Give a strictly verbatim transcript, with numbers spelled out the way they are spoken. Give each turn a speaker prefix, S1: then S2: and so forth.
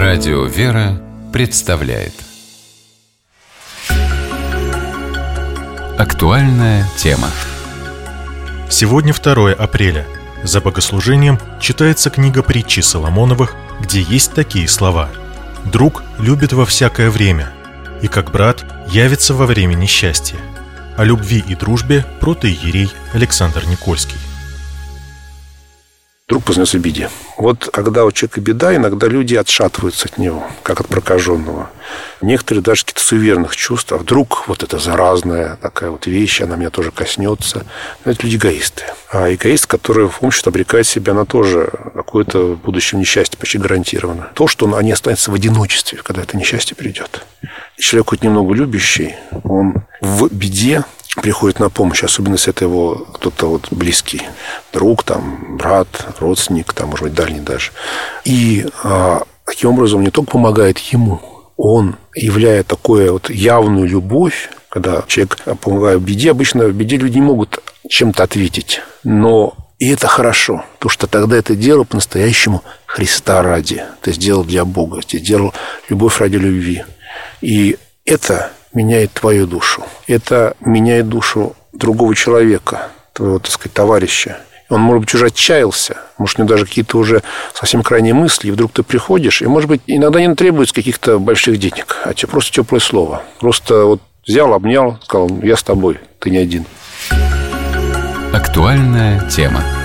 S1: Радио «Вера» представляет актуальная тема.
S2: Сегодня второе апреля. За богослужением читается книга притчи Соломоновых, где есть такие слова: «Друг любит во всякое время, и как брат явится во время несчастья». О любви и дружбе протоиерей Александр Никольский.
S3: Друг познается в беде. Вот когда у человека беда, иногда люди отшатываются от него, как от прокаженного. Некоторые даже какие-то суеверных чувств. А вдруг вот это заразная такая вот вещь, она меня тоже коснется. Но это люди эгоисты. А эгоист, который, в общем-то, обрекает себя на тоже какое-то в будущем несчастье почти гарантированно. То, что он, они останутся в одиночестве, когда это несчастье придет. Человек хоть немного любящий, он в беде приходит на помощь, особенно если это его кто-то вот близкий, друг, там, брат, родственник, там, может быть, дальний даже. И а, таким образом не только помогает ему, он, являя такую вот явную любовь, когда человек помогает в беде, обычно в беде люди не могут чем-то ответить, но и это хорошо, потому что тогда это дело по-настоящему Христа ради. Ты сделал для Бога, ты сделал любовь ради любви. И это меняет твою душу. Это меняет душу другого человека, твоего, так сказать, товарища. Он, может быть, уже отчаялся, может, у него даже какие-то уже совсем крайние мысли, и вдруг ты приходишь, и, может быть, иногда не требуется каких-то больших денег, а тебе просто теплое слово. Просто вот взял, обнял, сказал: я с тобой, ты не один.
S1: Актуальная тема.